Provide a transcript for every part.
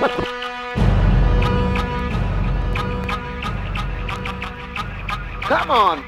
Come on.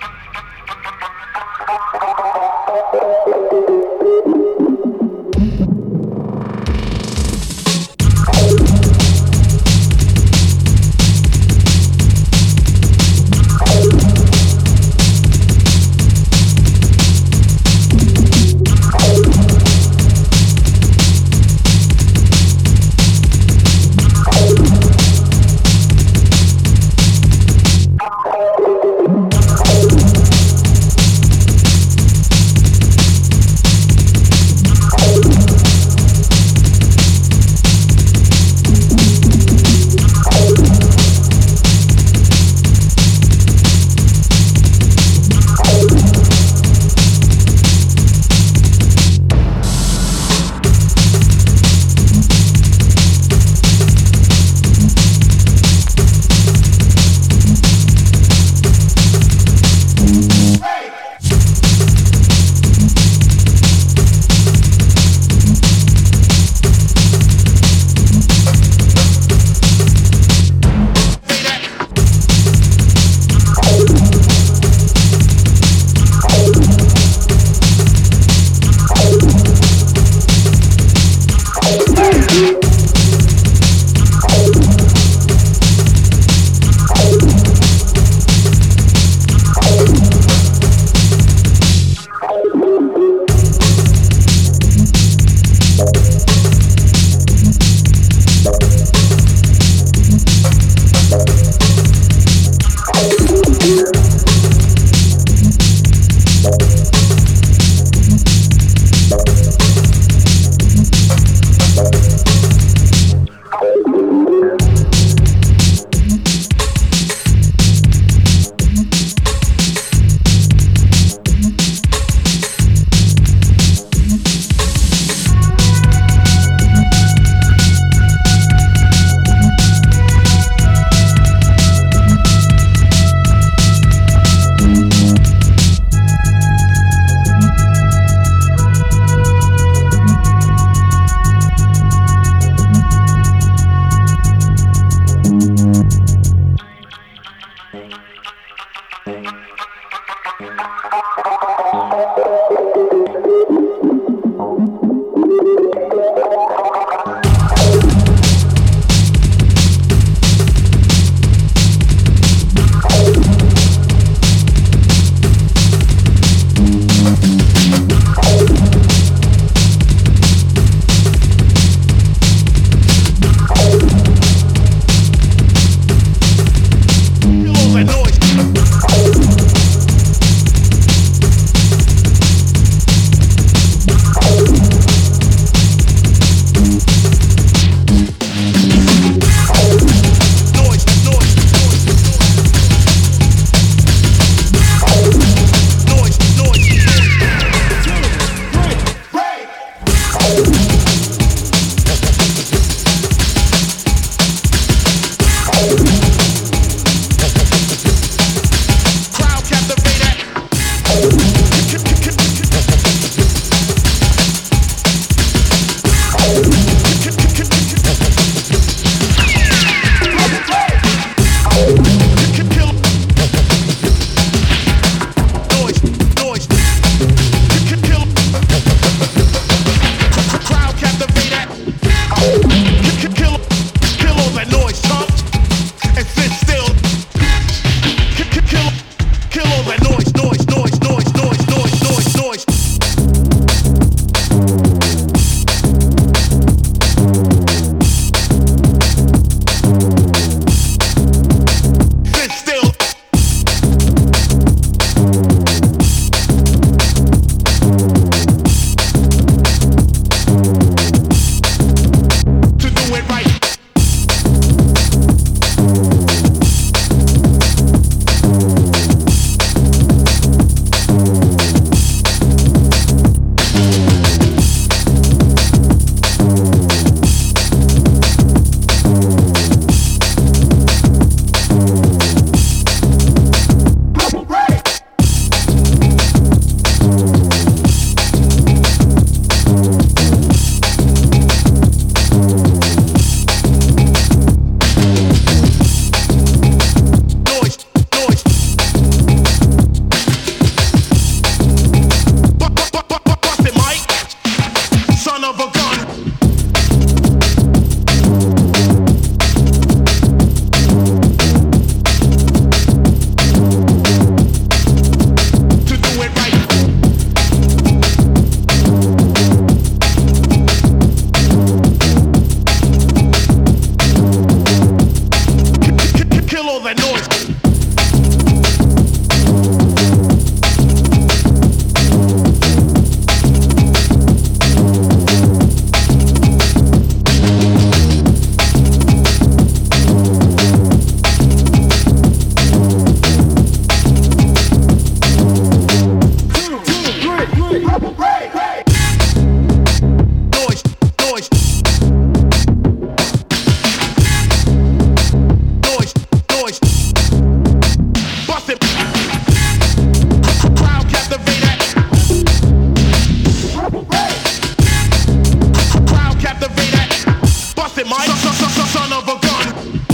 son of a gun.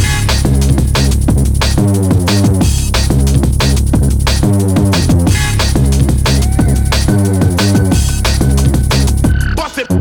Bust it.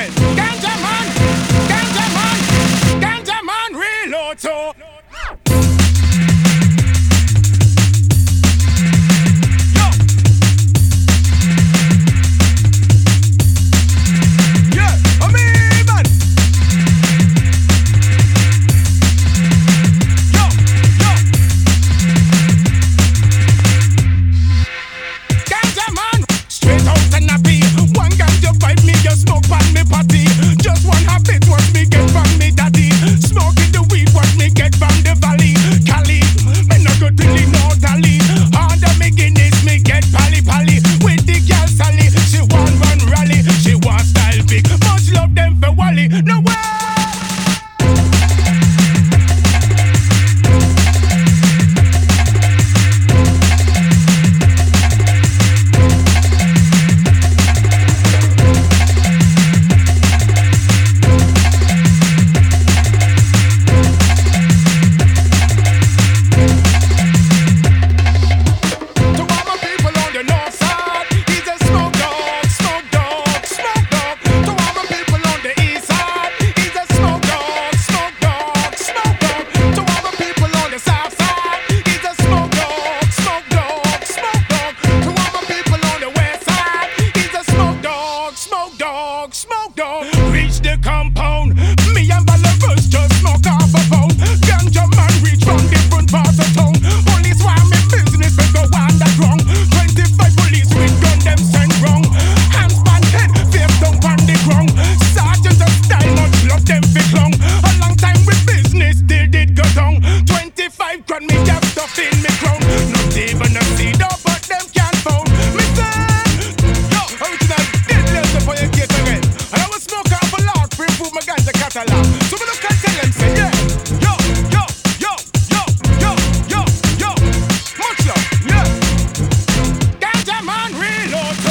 again. Ganja man, reload so. Just one habit, what me get from me daddy. Smoking the weed, what me get from the valley. Cali, me no go to the North Alley. Under me Guinness, me get pally. With the girl Sally, she want run rally. She want style big, much love them for Wally. No way. Reach the compound, me and Balavus just smoke off a pound. Ganja man reach from different parts of town. Police want me business, but go underground. 25 police with gun, them send wrong. Hands on head, face down on the ground. Sergeant of style, much love them fi clung. A long time with business, still did go down. 25 grand, me have stuff in me crown. Not even a seed up, but them can't found. Me say, yo, original dead letter for your case again. And I will smoke off a lot, prove my ganja catalog. So me look and tell them, say, yeah, yo, much love, yeah. Ganja man, reload, so.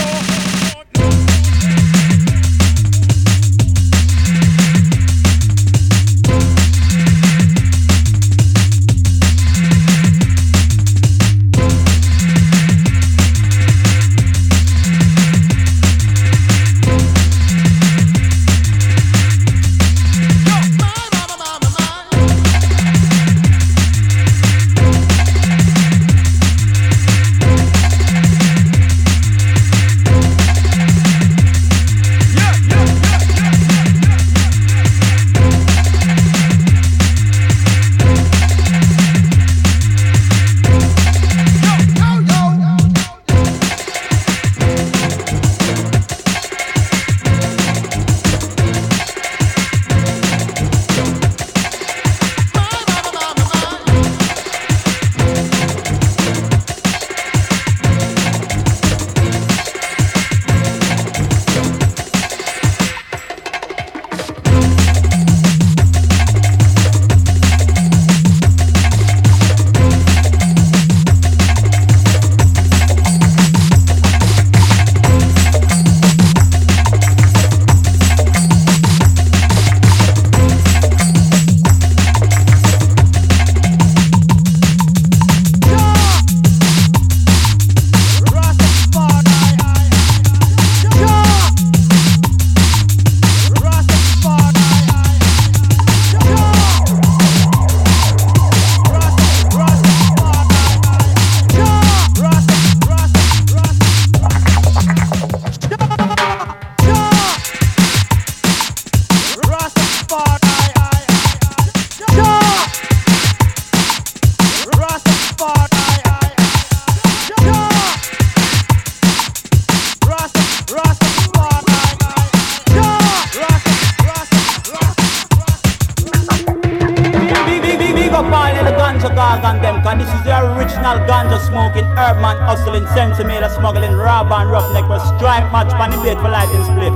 This is the original ganja smoking, herb man hustling, sensimilla smuggling, rob and roughneck with stripe match pan the bait for lighting split.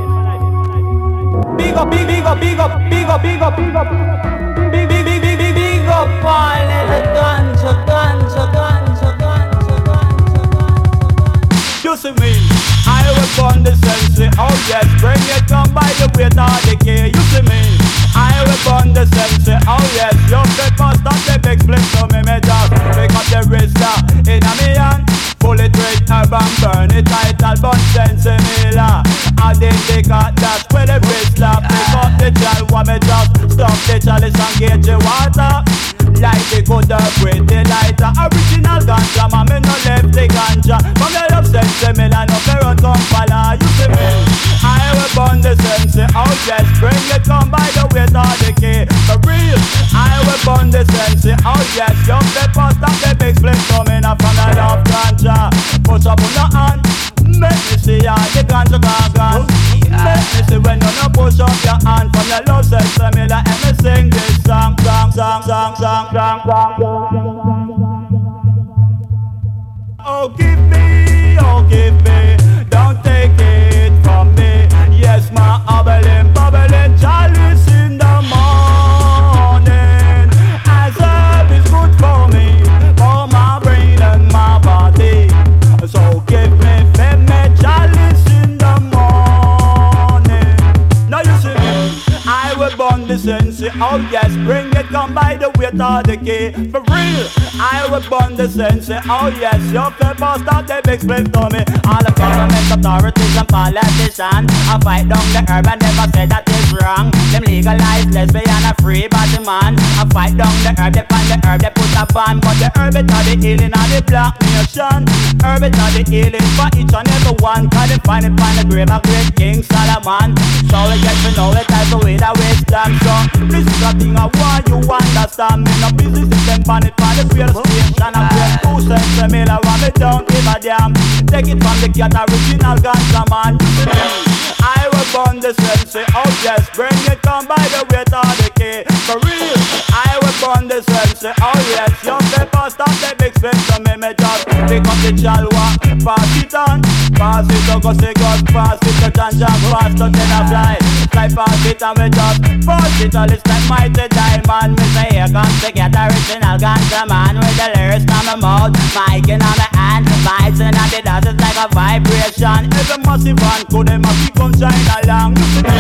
Big up, big up, big up, big up, big up, big up, big up, all the ganja, ganja, ganja, ganja, ganja. You see me, I was born the sense, oh yes, bring it on by the weight of the key. You see me, I was born the sense, oh yes, you get must have the big split, so me just pick up the wristler in a me hand, pull it right up and burn it tight, I'll burn sensimilla. I didn't take out that with the wristler, pick up the jar, want me just stop the chalice and get your water. Like the good with the lighter. Original ganja, man, me no left the ganja. From the love sense, me la no ferret come follow. You see me? I will burn the sense. Oh yes, bring it come by the weight of the key. For real, I will burn the sense. Oh yes, young pepper stop the big split coming up from the love ganja. Push up on the hand. Make me see all the ganja gone. Make me see when you no push up your hand from your love sense. Me la and me sing this song, song, song, song, song. Oh give me, don't take it from me. Yes, my bubbling chalice in the morning. As herb is good for me, for my brain and my body. So give me chalice in the morning. Now you see me, I will burn the sense. Oh yes, bring it come by the weight of the key. For real, I will burn the sense. Oh yes, your pepper start the big split to me. All the government authorities and politicians I fight down the herb and never say that it's wrong. Them legalize lesbian and free body man. I fight down the herb, they find the herb, they put a ban. But the herb it are the healing of the black nation. Herb it are the healing for each and every one. Cause they find it the grave of great King Solomon. So we get to know it as the way that wisdom. So this is a thing I want you understand. Me no business if them ban it for the real station. I pay 2 cents a meal, I want me don't give a damn. Take it from the cat original ganja man. I will burn the sense. Oh yes, bring it come by the weight of the key. For real, I will burn the sense. Oh yes, young pepper stop the big spin. So me just pick up the chalwa, pass it on. Pass it to go say God, pass it to ganja, pass to ten a fly. Fly pass it and me just pass it all. It's like mighty diamond. Me say here comes the cat original ganja man. With the lyrics on my mouth, mic in on my hand. Vibes in the dance, it's like a vibration. Every massive one could them massive come shine along.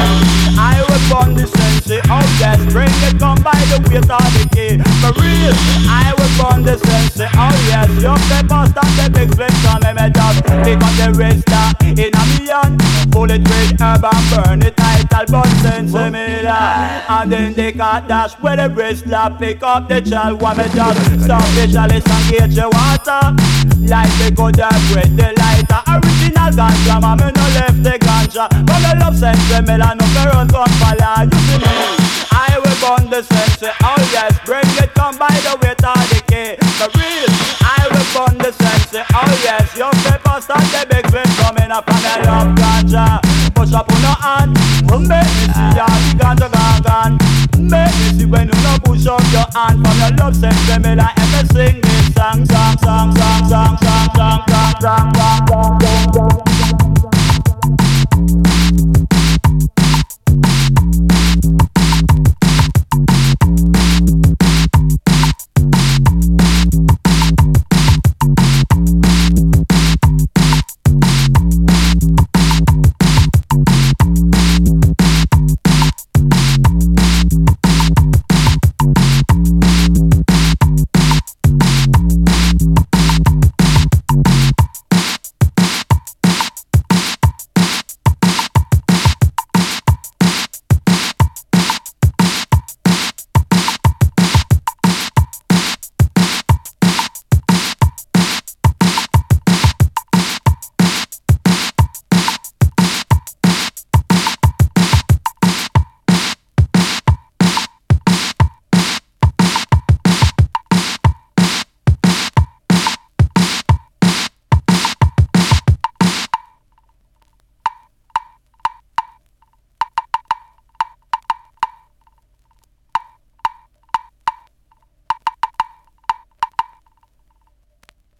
I will burn the sense. Oh yes, bring it come by the weight of the key. For real, I will burn the sense. Oh yes, your pepper start the big flame. So me just pick up the wristler in a million. Pull it with herb and burn it title but sense me la. And then they got dash with the wristler. Pick up the child, want me just stop the chalice and get your water. Like the good with the lighter. Original ganja, man, me no left the ganja. But the love sense, me la no current come follow. You see me, I will burn the sense. Oh yes, bring it come by the weight of the key. For real, I will burn the sense. Oh yes, your pepper start the big flame coming up and I love ganja. Push up on your hand, make me see all the ganja gone. Make me see when you no push up your hand. From your love sense, me la ever sing this song, song, song, song, song, song, song, song, song, song.